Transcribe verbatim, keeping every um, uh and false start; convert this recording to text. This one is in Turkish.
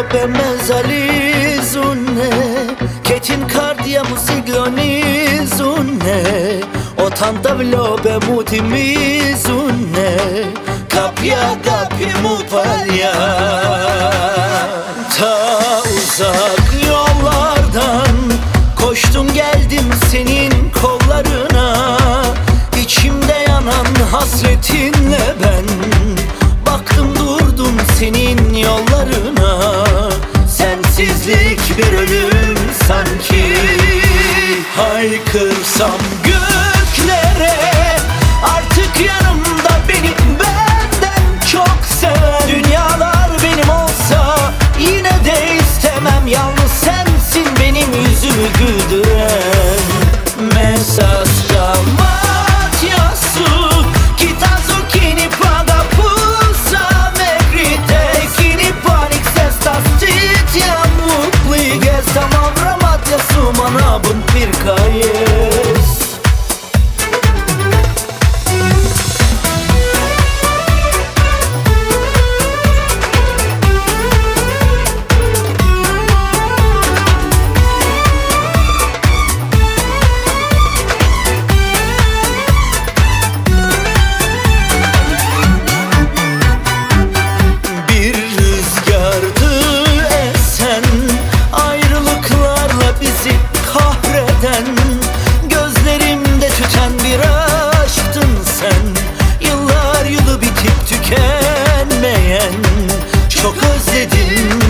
per mezzali zunne, che ti incardiamo sigloni zunne, ottanta vlobe muti mi zunne, kapya kapya mu palya. Ta uzak yollardan koştum geldim senin kollarına, İçimde yanan hasretinle ben baktım durdum senin yollarına. Sensizlik bir ölüm sanki, haykırsam göklere, artık yanımda beni benden çok seven. Dünyalar benim olsa yine de istemem, yalnız sensin benim yüzümü güldüren. Mesaj damat yasu, kitazo kini paga pusa megrite, kini panik ses tastit ya mutli gez, tamam ramat yasu manabın bir kayes. Gözlerimde tüten bir aşktın sen, yıllar yılı bitip tükenmeyen. Çok özledim